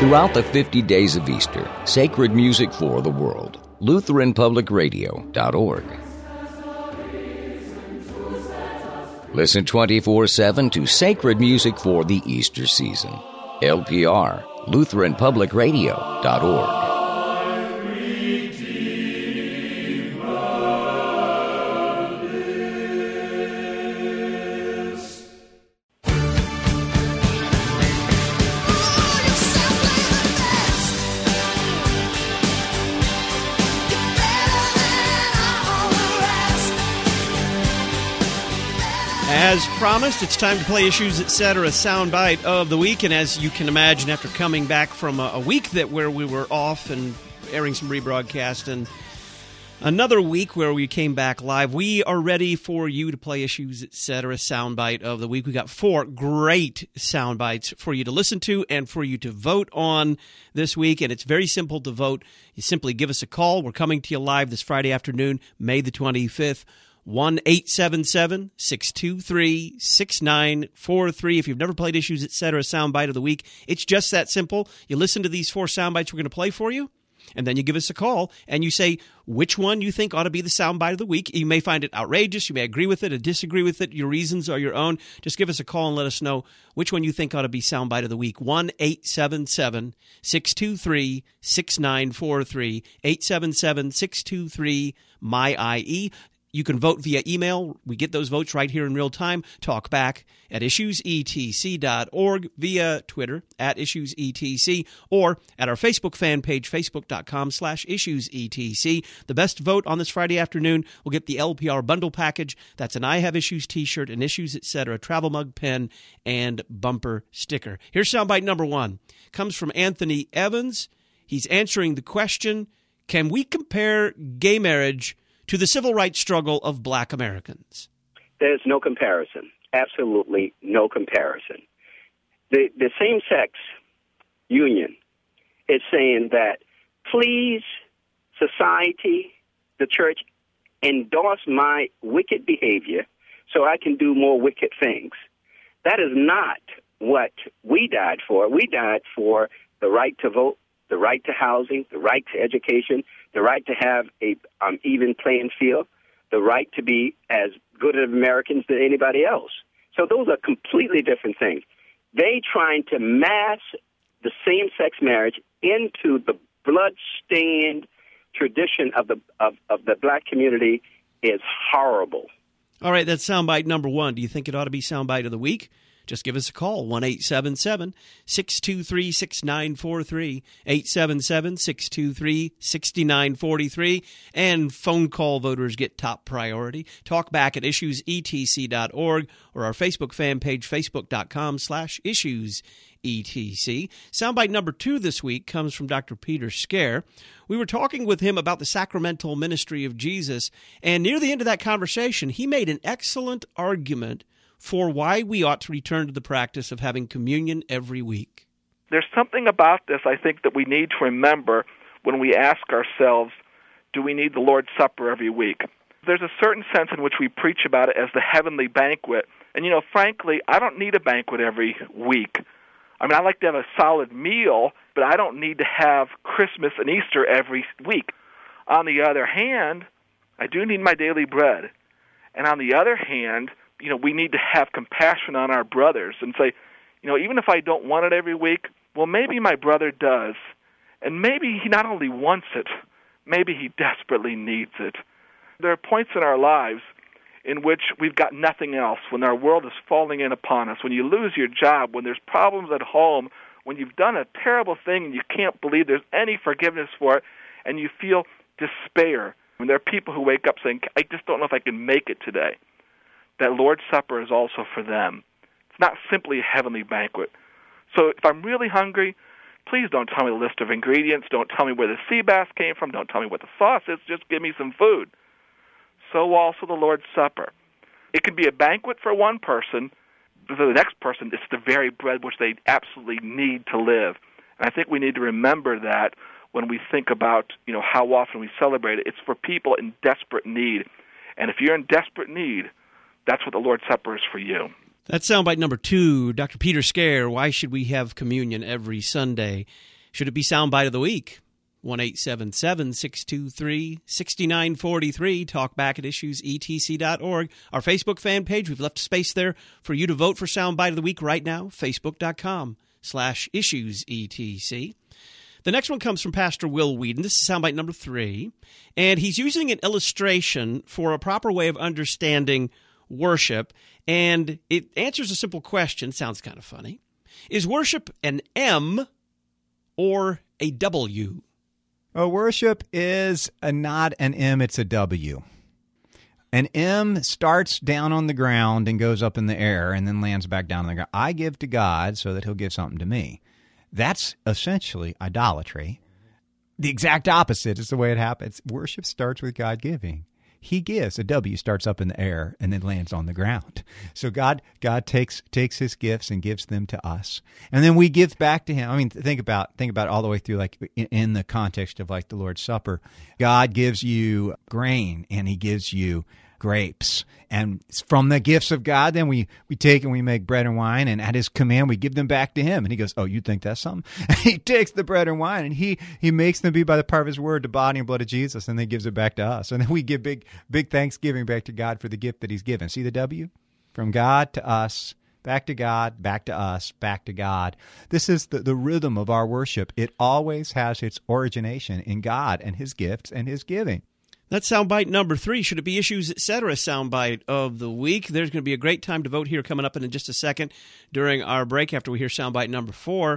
Throughout the 50 days of Easter, sacred music for the world. LutheranPublicRadio.org. Listen 24/7 to sacred music for the Easter season. LPR, LutheranPublicRadio.org. As promised, it's time to play Issues, Etc. soundbite of the week. And as you can imagine, after coming back from a week where we were off and airing some rebroadcast, and another week where we came back live, we are ready for you to play Issues, Etc. soundbite of the week. We got 4 great soundbites for you to listen to and for you to vote on this week. And it's very simple to vote. You simply give us a call. We're coming to you live this Friday afternoon, May the 25th. 1-877-623-6943. If you've never played Issues, Etc. soundbite of the week, it's just that simple. You listen to these 4 soundbites we're going to play for you, and then you give us a call, and you say which one you think ought to be the soundbite of the week. You may find it outrageous. You may agree with it or disagree with it. Your reasons are your own. Just give us a call and let us know which one you think ought to be soundbite of the week. 1-877-623-6943. 877-623-MY-IE. You can vote via email. We get those votes right here in real time. Talk back at issuesetc.org, via Twitter at issuesetc, or at our Facebook fan page, facebook.com/issuesetc. The best vote on this Friday afternoon will get the LPR bundle package. That's an I Have Issues t-shirt, an Issues, Etc. travel mug, pen, and bumper sticker. Here's soundbite number 1. Comes from Anthony Evans. He's answering the question, can we compare gay marriage to the civil rights struggle of black Americans? There's no comparison. Absolutely no comparison. The same-sex union is saying that, please, society, the church, endorse my wicked behavior so I can do more wicked things. That is not what we died for. We died for the right to vote, the right to housing, the right to education, the right to have a even playing field, the right to be as good of Americans as anybody else. So those are completely different things. They trying to mass the same-sex marriage into the blood-stained tradition of the black community is horrible. All right, that's soundbite number 1. Do you think it ought to be soundbite of the week? Just give us a call, 1-877-623-6943, 877-623-6943, and phone call voters get top priority. Talk back at issuesetc.org or our Facebook fan page, facebook.com/issuesetc. Soundbite number 2 this week comes from Dr. Peter Scare. We were talking with him about the sacramental ministry of Jesus, and near the end of that conversation, he made an excellent argument for why we ought to return to the practice of having communion every week. There's something about this, I think, that we need to remember when we ask ourselves, do we need the Lord's Supper every week? There's a certain sense in which we preach about it as the heavenly banquet. And, frankly, I don't need a banquet every week. I mean, I like to have a solid meal, but I don't need to have Christmas and Easter every week. On the other hand, I do need my daily bread. And on the other hand, we need to have compassion on our brothers and say, even if I don't want it every week, well, maybe my brother does. And maybe he not only wants it, maybe he desperately needs it. There are points in our lives in which we've got nothing else, when our world is falling in upon us, when you lose your job, when there's problems at home, when you've done a terrible thing and you can't believe there's any forgiveness for it, and you feel despair. And there are people who wake up saying, I just don't know if I can make it today. That Lord's Supper is also for them. It's not simply a heavenly banquet. So if I'm really hungry, please don't tell me the list of ingredients. Don't tell me where the sea bass came from. Don't tell me what the sauce is. Just give me some food. So also the Lord's Supper. It can be a banquet for one person, but for the next person, it's the very bread which they absolutely need to live. And I think we need to remember that when we think about, how often we celebrate it. It's for people in desperate need. And if you're in desperate need, that's what the Lord's Supper is for you. That's soundbite number 2. Dr. Peter Scare, why should we have communion every Sunday? Should it be Soundbite of the Week? 1-877-623-6943. Talk back at issuesetc.org. Our Facebook fan page, we've left space there for you to vote for Soundbite of the Week right now, facebook.com/issuesetc. The next one comes from Pastor Will Whedon. This is soundbite number 3, and he's using an illustration for a proper way of understanding worship, and it answers a simple question. Sounds kind of funny. Is worship an M or a W? Oh, worship is not an M, it's a W. An M starts down on the ground and goes up in the air and then lands back down on the ground. I give to God so that he'll give something to me. That's essentially idolatry. The exact opposite is the way it happens. Worship starts with God giving. He gives. A W starts up in the air and then lands on the ground. So God takes his gifts and gives them to us. And then we give back to him. I mean, think about all the way through, like in the context of like the Lord's Supper. God gives you grain and he gives you grapes. And from the gifts of God, then we take and we make bread and wine, and at his command, we give them back to him. And he goes, oh, you think that's something? And he takes the bread and wine, and he makes them be by the power of his word, the body and blood of Jesus, and then gives it back to us. And then we give big thanksgiving back to God for the gift that he's given. See the W? From God to us, back to God, back to us, back to God. This is the rhythm of our worship. It always has its origination in God and his gifts and his giving. That's soundbite number 3. Should it be Issues, Etc. soundbite of the week? There's going to be a great time to vote here coming up in just a second during our break after we hear soundbite number 4,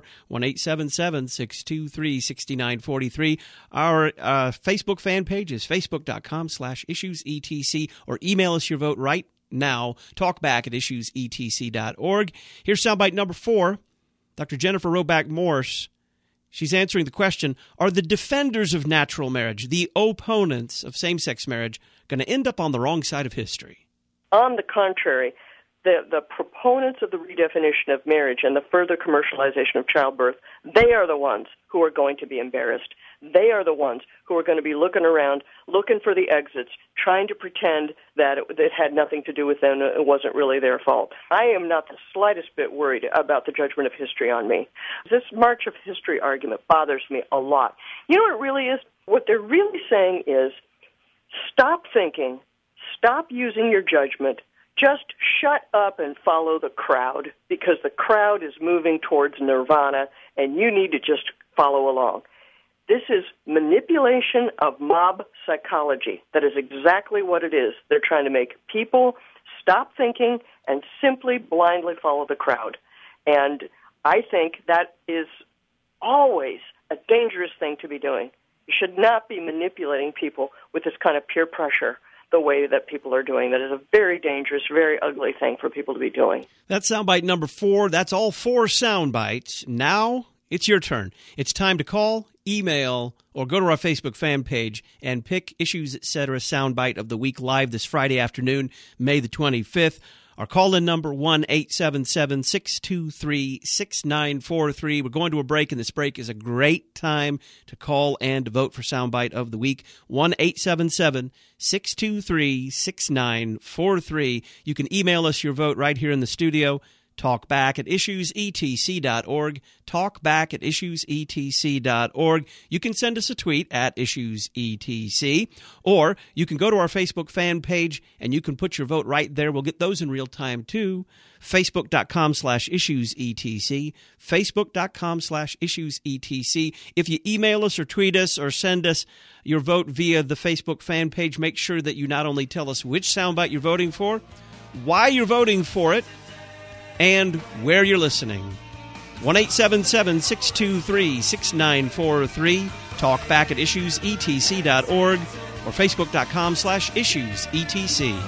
1-877-623-6943. Our Facebook fan page is facebook.com/issuesetc, or email us your vote right now, talkback at issuesetc.org. Here's soundbite number 4. Dr. Jennifer Roback Morse. She's answering the question, are the defenders of natural marriage, the opponents of same-sex marriage, going to end up on the wrong side of history? On the contrary, the proponents of the redefinition of marriage and the further commercialization of childbirth, they are the ones who are going to be embarrassed. They are the ones who are going to be looking around, looking for the exits, trying to pretend that it had nothing to do with them, it wasn't really their fault. I am not the slightest bit worried about the judgment of history on me. This march of history argument bothers me a lot. You know what it really is? What they're really saying is, stop thinking, stop using your judgment, just shut up and follow the crowd, because the crowd is moving towards nirvana, and you need to just follow along. This is manipulation of mob psychology. That is exactly what it is. They're trying to make people stop thinking and simply blindly follow the crowd. And I think that is always a dangerous thing to be doing. You should not be manipulating people with this kind of peer pressure the way that people are doing. That is a very dangerous, very ugly thing for people to be doing. That's soundbite number 4. That's all 4 soundbites. Now it's your turn. It's time to call, email, or go to our Facebook fan page and pick Issues, Etc. soundbite of the week live this Friday afternoon, May the 25th. Our call-in number, 1-877-623-6943. We're going to a break, and this break is a great time to call and to vote for Soundbite of the Week. 1-877-623-6943. You can email us your vote right here in the studio. Talkback at issuesetc.org. Talkback at issuesetc.org. You can send us a tweet at issuesetc, or you can go to our Facebook fan page and you can put your vote right there. We'll get those in real time too. Facebook.com/issuesetc. Facebook.com/issuesetc. If you email us or tweet us or send us your vote via the Facebook fan page, make sure that you not only tell us which soundbite you're voting for, why you're voting for it, and where you're listening. 1-877-623-6943. Talk back at issuesetc.org or facebook.com/issuesetc.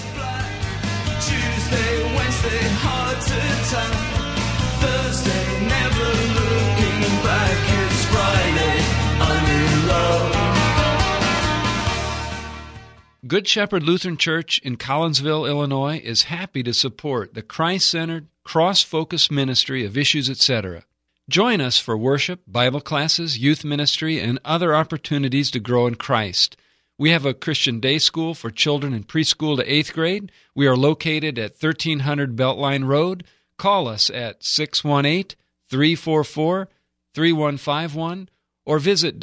Tuesday, Wednesday, hard to tell. Thursday, never looking back. It's Friday, I'm in love. Good Shepherd Lutheran Church in Collinsville, Illinois, is happy to support the Christ-centered, cross-focused ministry of Issues, Etc. Join us for worship, Bible classes, youth ministry, and other opportunities to grow in Christ. We have a Christian day school for children in preschool to 8th grade. We are located at 1300 Beltline Road. Call us at 618-344-3600. 888-315-3151 or visit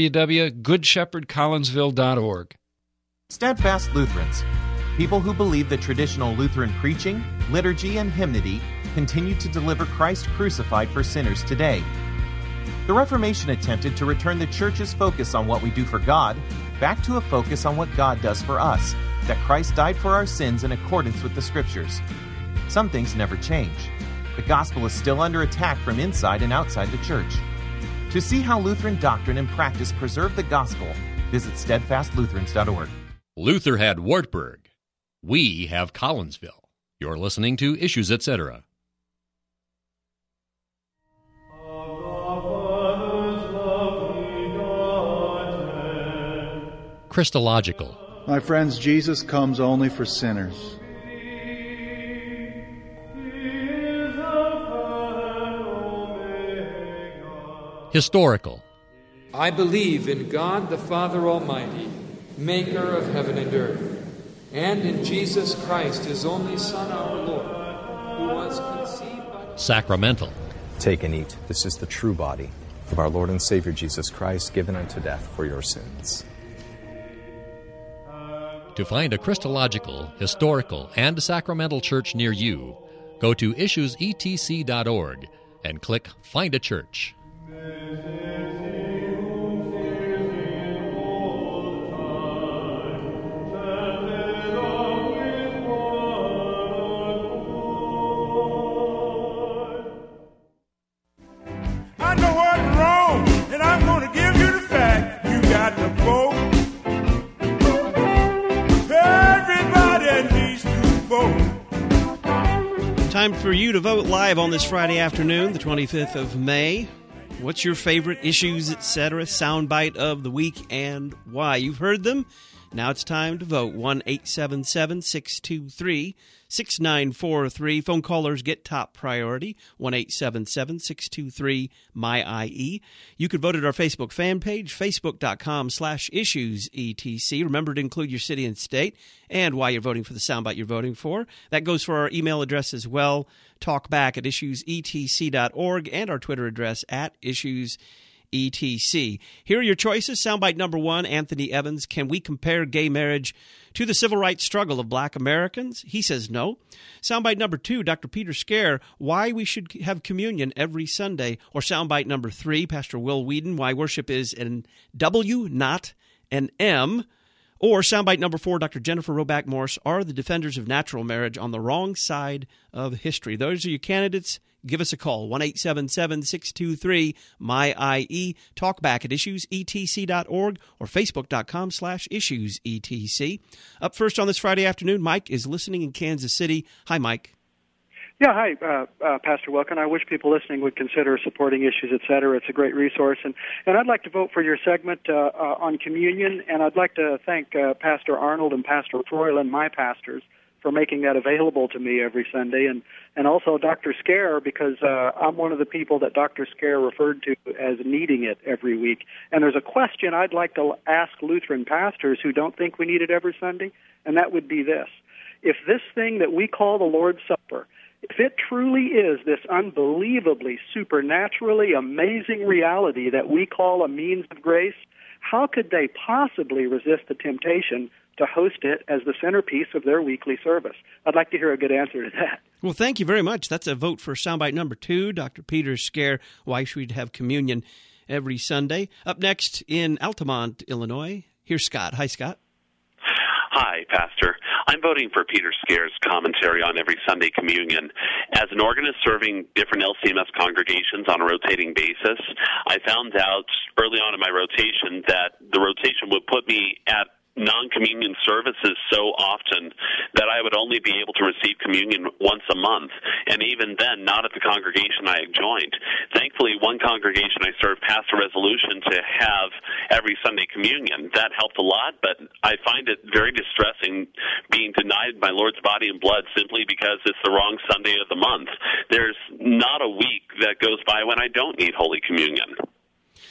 www.goodshepherdcollinsville.org. Steadfast Lutherans, people who believe that traditional Lutheran preaching, liturgy, and hymnody continue to deliver Christ crucified for sinners today. The Reformation attempted to return the Church's focus on what we do for God back to a focus on what God does for us, that Christ died for our sins in accordance with the Scriptures. Some things never change. The gospel is still under attack from inside and outside the Church. To see how Lutheran doctrine and practice preserve the gospel, visit steadfastlutherans.org. Luther had Wartburg. We have Collinsville. You're listening to Issues, Etc. Christological. My friends, Jesus comes only for sinners. Historical. I believe in God the Father Almighty, maker of heaven and earth, and in Jesus Christ, his only Son, our Lord, who was conceived by... Sacramental. Take and eat. This is the true body of our Lord and Savior Jesus Christ, given unto death for your sins. To find a Christological, historical, and sacramental church near you, go to issuesetc.org and click Find a Church. I know what's wrong, and I'm going to give you the fact. You got to vote. Everybody needs to vote. Time for you to vote live on this Friday afternoon, the 25th of May. What's your favorite issues, etc., soundbite of the week, and why? You've heard them. Now it's time to vote. 1-877-623-6943. Phone callers get top priority. 1-877-623-MY-IE. You can vote at our Facebook fan page, facebook.com/issuesetc. Remember to include your city and state and why you're voting for the soundbite you're voting for. That goes for our email address as well, talkback@issuesetc.org, and our Twitter address @issuesetc. Here are your choices. Soundbite number 1, Anthony Evans. Can we compare gay marriage to the civil rights struggle of black Americans? He says no. Soundbite number 2, Dr. Peter Scare. Why we should have communion every Sunday. Or soundbite number 3, Pastor Will Whedon. Why worship is an W, not an M. Or soundbite number 4, Dr. Jennifer Roback Morse. Are the defenders of natural marriage on the wrong side of history? Those are your candidates. Give us a call, 1-877-623-MY-IE. Talk back at issuesetc.org or facebook.com/issuesetc. Up first on this Friday afternoon, Mike is listening in Kansas City. Hi, Mike. Yeah, hi, Pastor Wilkin. I wish people listening would consider supporting Issues, Etc. It's a great resource. And I'd like to vote for your segment on communion, and I'd like to thank Pastor Arnold and Pastor Froyland, my pastors, for making that available to me every Sunday, and also Dr. Scare, because I'm one of the people that Dr. Scare referred to as needing it every week. And there's a question I'd like to ask Lutheran pastors who don't think we need it every Sunday, and that would be this. If this thing that we call the Lord's Supper, if it truly is this unbelievably, supernaturally amazing reality that we call a means of grace, how could they possibly resist the temptation to host it as the centerpiece of their weekly service? I'd like to hear a good answer to that. Well, thank you very much. That's a vote for soundbite number 2, Dr. Peter Scare, why should we have communion every Sunday. Up next in Altamont, Illinois, here's Scott. Hi, Scott. Hi, Pastor. I'm voting for Peter Scare's commentary on every Sunday communion. As an organist serving different LCMS congregations on a rotating basis, I found out early on in my rotation that the rotation would put me at non-communion services so often that I would only be able to receive communion once a month, and even then not at the congregation I had joined. Thankfully, one congregation I served passed a resolution to have every Sunday communion. That helped a lot, but I find it very distressing being denied my Lord's body and blood simply because it's the wrong Sunday of the month. There's not a week that goes by when I don't need Holy Communion.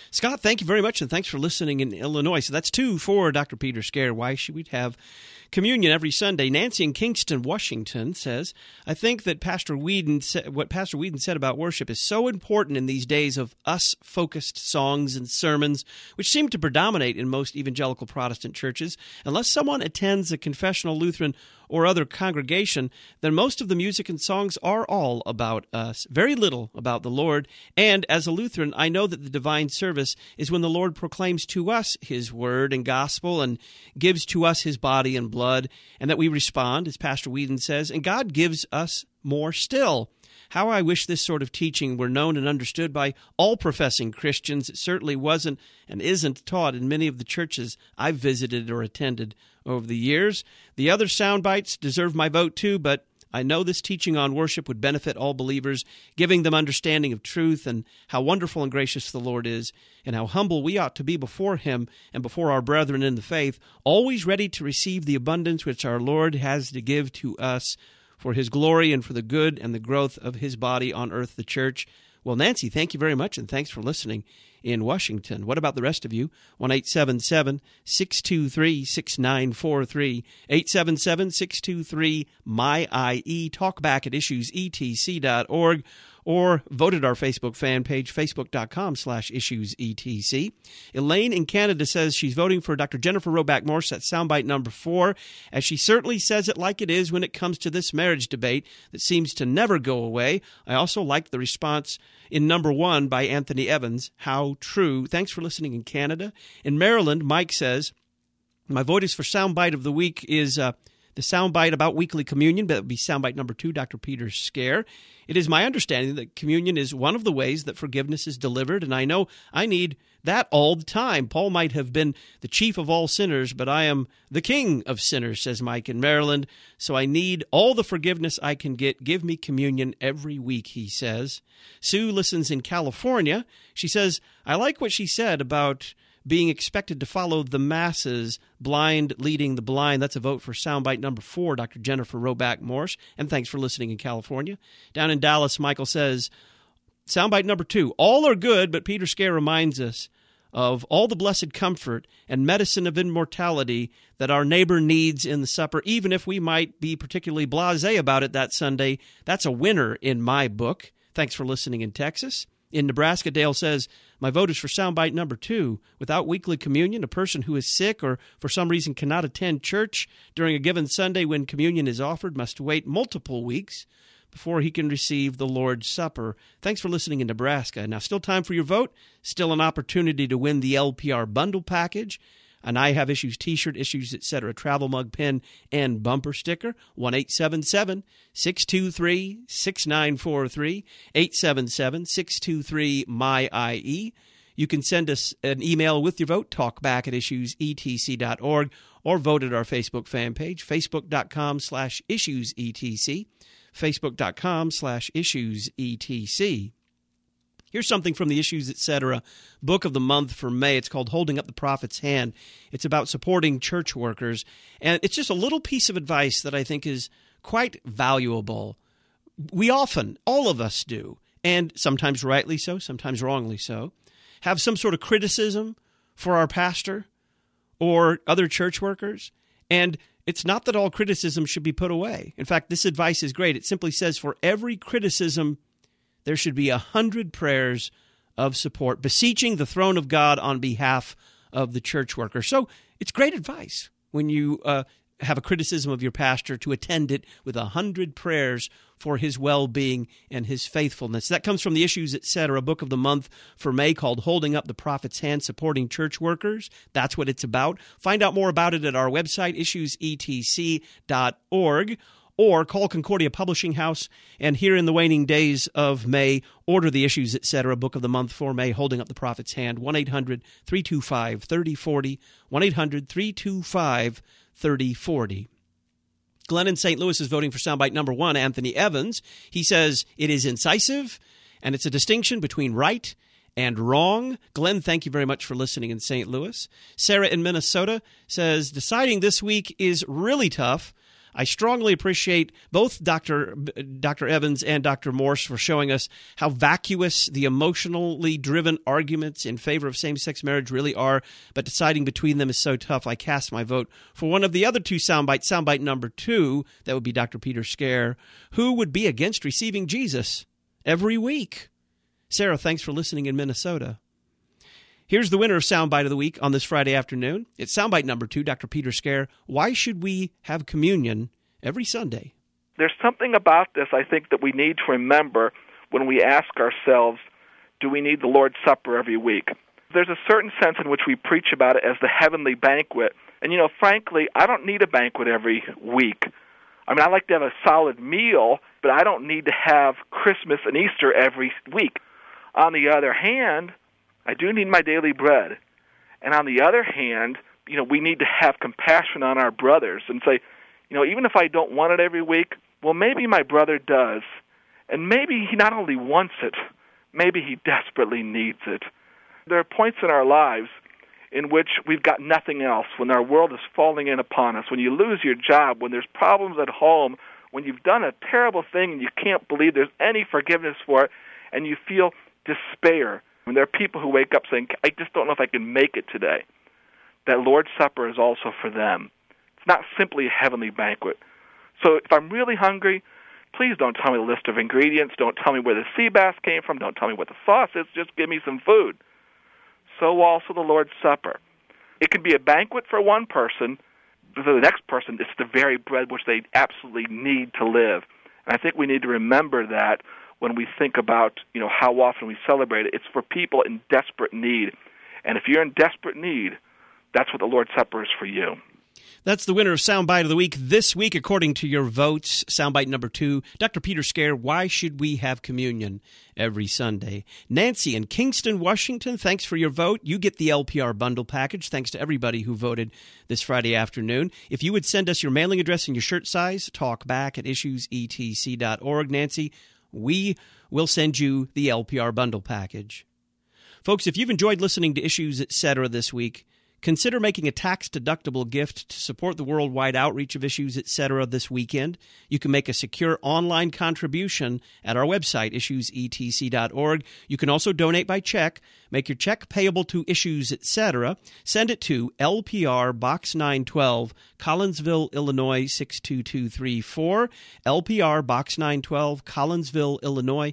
Scott, thank you very much, and thanks for listening in Illinois. So that's 2 for Dr. Peter Scare. Why should we have communion every Sunday? Nancy in Kingston, Washington says, I think that what Pastor Whedon said about worship is so important in these days of us-focused songs and sermons, which seem to predominate in most evangelical Protestant churches. Unless someone attends a confessional Lutheran or other congregation, then most of the music and songs are all about us, very little about the Lord. And as a Lutheran, I know that the divine service is when the Lord proclaims to us His word and gospel and gives to us His body and blood, and that we respond, as Pastor Whedon says, and God gives us more still. How I wish this sort of teaching were known and understood by all professing Christians. It certainly wasn't and isn't taught in many of the churches I've visited or attended over the years. The other sound bites deserve my vote too, but I know this teaching on worship would benefit all believers, giving them understanding of truth and how wonderful and gracious the Lord is, and how humble we ought to be before Him and before our brethren in the faith, always ready to receive the abundance which our Lord has to give to us for His glory and for the good and the growth of His body on earth, the church. Well, Nancy, thank you very much, and thanks for listening in Washington. What about the rest of you? 1-877-623-6943, 877-623-MY-IE, talk back at issuesetc.org, or vote at our Facebook fan page, facebook.com/issuesetc. Elaine in Canada says she's voting for Dr. Jennifer Roback Morse. That's soundbite number 4, as she certainly says it like it is when it comes to this marriage debate that seems to never go away. I also liked the response in number 1 by Anthony Evans, How True. Thanks for listening in Canada. In Maryland, Mike says, my vote is for soundbite of the week is the soundbite about weekly communion. That would be soundbite number 2, Dr. Peter Scare. It is my understanding that communion is one of the ways that forgiveness is delivered, and I know I need that all the time. Paul might have been the chief of all sinners, but I am the king of sinners, says Mike in Maryland, so I need all the forgiveness I can get. Give me communion every week, he says. Sue listens in California. She says, I like what she said about being expected to follow the masses, blind leading the blind. That's a vote for soundbite number 4, Dr. Jennifer Roback Morse. And thanks for listening in California. Down in Dallas, Michael says, soundbite number 2, all are good, but Peter Scare reminds us of all the blessed comfort and medicine of immortality that our neighbor needs in the supper, even if we might be particularly blasé about it that Sunday. That's a winner in my book. Thanks for listening in Texas. In Nebraska, Dale says, my vote is for soundbite number 2. Without weekly communion, a person who is sick or for some reason cannot attend church during a given Sunday when communion is offered must wait multiple weeks before he can receive the Lord's Supper. Thanks for listening in Nebraska. Now, still time for your vote. Still an opportunity to win the LPR bundle package. An I Have Issues t-shirt, Issues, etc., travel mug, pen, and bumper sticker. 1-877-623-6943, 877-623-MY-IE. You can send us an email with your vote, talkback at issuesetc.org, or vote at our Facebook fan page, facebook.com/issuesetc, facebook.com/issuesetc. Here's something from the Issues, Etc. book of the month for May. It's called Holding Up the Prophet's Hand. It's about supporting church workers. And it's just a little piece of advice that I think is quite valuable. We often, all of us do, and sometimes rightly so, sometimes wrongly so, have some sort of criticism for our pastor or other church workers. And it's not that all criticism should be put away. In fact, this advice is great. It simply says for every criticism, there should be 100 prayers of support, beseeching the throne of God on behalf of the church worker. So it's great advice when you have a criticism of your pastor to attend it with 100 prayers for his well-being and his faithfulness. That comes from the Issues, Etc. book of the month for May called Holding Up the Prophet's Hand, Supporting Church Workers. That's what it's about. Find out more about it at our website, issuesetc.org. Or call Concordia Publishing House, and here in the waning days of May, order the Issues, Etc. book of the month for May, Holding Up the Prophet's Hand, 1-800-325-3040, 1-800-325-3040. Glenn in St. Louis is voting for soundbite number 1, Anthony Evans. He says it is incisive, and it's a distinction between right and wrong. Glenn, thank you very much for listening in St. Louis. Sarah in Minnesota says, deciding this week is really tough. I strongly appreciate both Dr. Evans and Dr. Morse for showing us how vacuous the emotionally driven arguments in favor of same-sex marriage really are, but deciding between them is so tough. I cast my vote for one of the other two soundbites, soundbite number 2, that would be Dr. Peter Scare, who would be against receiving Jesus every week. Sarah, thanks for listening in Minnesota. Here's the winner of Soundbite of the Week on this Friday afternoon. It's Soundbite number 2, Dr. Peter Scare. Why should we have communion every Sunday? There's something about this, I think, that we need to remember when we ask ourselves, do we need the Lord's Supper every week? There's a certain sense in which we preach about it as the heavenly banquet. And, frankly, I don't need a banquet every week. I mean, I like to have a solid meal, but I don't need to have Christmas and Easter every week. On the other hand, I do need my daily bread. And on the other hand, we need to have compassion on our brothers and say, even if I don't want it every week, well, maybe my brother does. And maybe he not only wants it, maybe he desperately needs it. There are points in our lives in which we've got nothing else, when our world is falling in upon us, when you lose your job, when there's problems at home, when you've done a terrible thing and you can't believe there's any forgiveness for it, and you feel despair. And there are people who wake up saying, I just don't know if I can make it today. That Lord's Supper is also for them. It's not simply a heavenly banquet. So if I'm really hungry, please don't tell me the list of ingredients. Don't tell me where the sea bass came from. Don't tell me what the sauce is. Just give me some food. So also the Lord's Supper. It can be a banquet for one person. For the next person, it's the very bread which they absolutely need to live. And I think we need to remember that when we think about, how often we celebrate it. It's for people in desperate need. And if you're in desperate need, that's what the Lord's Supper is for you. That's the winner of Soundbite of the Week this week, according to your votes. Soundbite number 2, Dr. Peter Scare, why should we have communion every Sunday? Nancy in Kingston, Washington, thanks for your vote. You get the LPR bundle package. Thanks to everybody who voted this Friday afternoon. If you would send us your mailing address and your shirt size, talkback@issuesetc.org, Nancy, we will send you the LPR bundle package. Folks, if you've enjoyed listening to Issues Etc. this week, consider making a tax-deductible gift to support the worldwide outreach of Issues Etc. this weekend. You can make a secure online contribution at our website, issuesetc.org. You can also donate by check. Make your check payable to Issues Etc. Send it to LPR Box 912, Collinsville, Illinois 62234. LPR Box 912, Collinsville, Illinois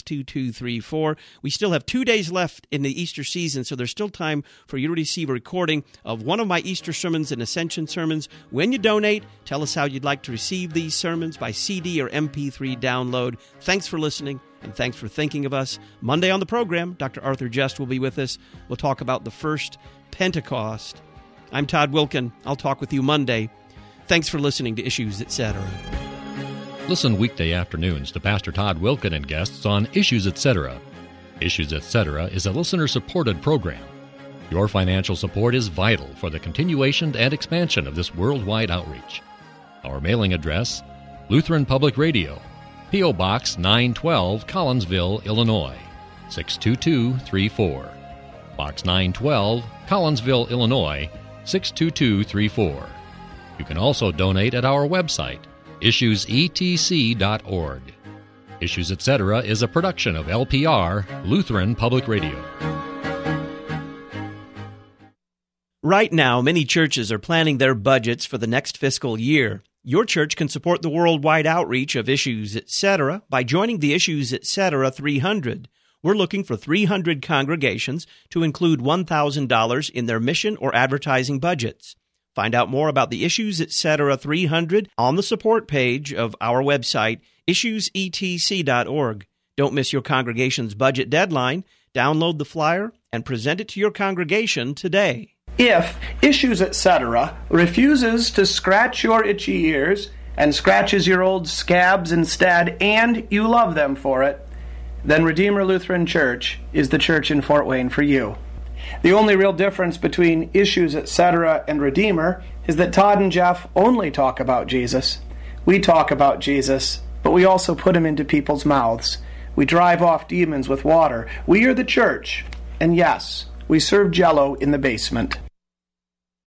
62234. We still have 2 days left in the Easter season, so there's still time for you to receive a recording of one of my Easter sermons and Ascension sermons. When you donate, tell us how you'd like to receive these sermons by CD or MP3 download. Thanks for listening, and thanks for thinking of us. Monday on the program, Dr. Arthur Just will be with us. We'll talk about the first Pentecost. I'm Todd Wilkin. I'll talk with you Monday. Thanks for listening to Issues Etc. Listen weekday afternoons to Pastor Todd Wilkin and guests on Issues Etc. Issues Etc. is a listener-supported program. Your financial support is vital for the continuation and expansion of this worldwide outreach. Our mailing address, Lutheran Public Radio, P.O. Box 912, Collinsville, Illinois, 62234. Box 912, Collinsville, Illinois, 62234. You can also donate at our website, issuesetc.org. Issues Etc. is a production of LPR, Lutheran Public Radio. Right now, many churches are planning their budgets for the next fiscal year. Your church can support the worldwide outreach of Issues Etc. by joining the Issues Etc. 300. We're looking for 300 congregations to include $1,000 in their mission or advertising budgets. Find out more about the Issues Etc. 300 on the support page of our website, issuesetc.org. Don't miss your congregation's budget deadline. Download the flyer and present it to your congregation today. If Issues Etc. refuses to scratch your itchy ears and scratches your old scabs instead, and you love them for it, then Redeemer Lutheran Church is the church in Fort Wayne for you. The only real difference between Issues Etc. and Redeemer is that Todd and Jeff only talk about Jesus. We talk about Jesus, but we also put him into people's mouths. We drive off demons with water. We are the church, and yes, we serve Jell-O in the basement.